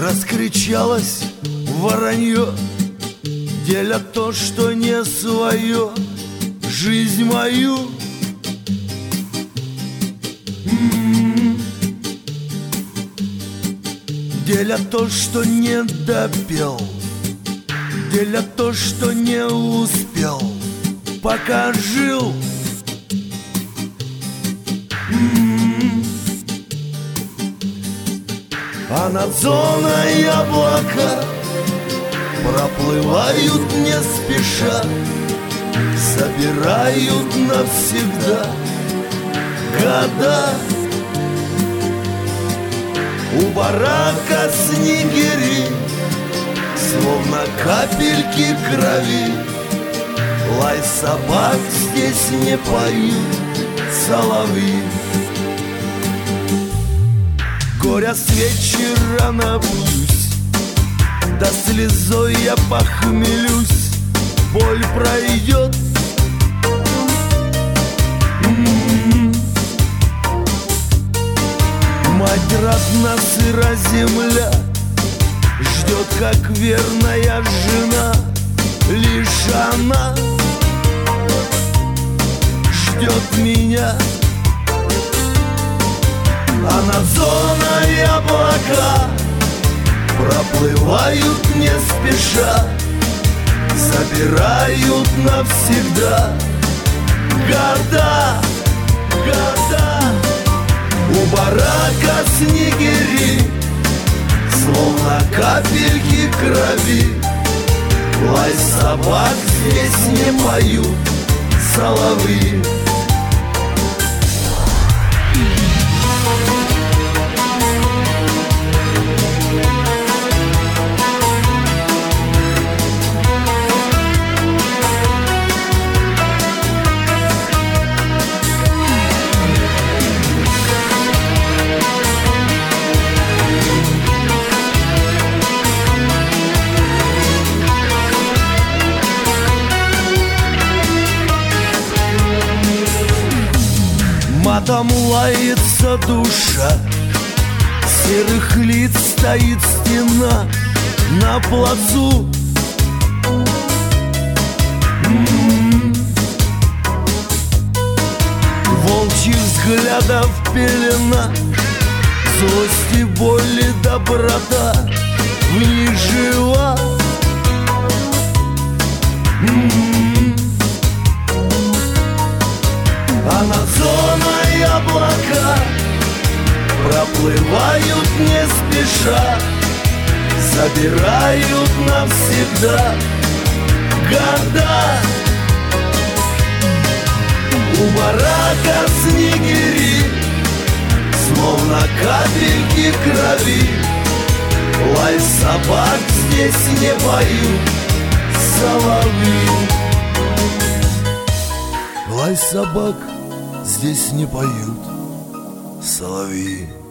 Раскричалось воронье, деля то, что не свое, жизнь мою. Деля то, что не допел, деля то, что не успел, пока жил. А над зоной облака проплывают не спеша, собирают навсегда года. У барака снегири, словно капельки крови. Лай собак здесь не поют соловьи. Горя с вечера напьюсь, да слезой я похмелюсь. Боль пройдет. Мать родна, сыра земля, ждет, как верная жена. Лишь она ждет меня. А над зоной облака проплывают не спеша, собирают навсегда года, года. У барака снегири, словно капельки крови. Лай собак здесь не поют соловьи. Матом лается душа, серых лиц стоит стена на плацу. Волчьих взглядов пелена, злости, боли, доброта в них жила. А над зоной облака проплывают не спеша, собирают навсегда года. У барака снегири, словно капельки крови. Лай собак здесь не поют соловьи. Лай собак здесь не поют соловьи.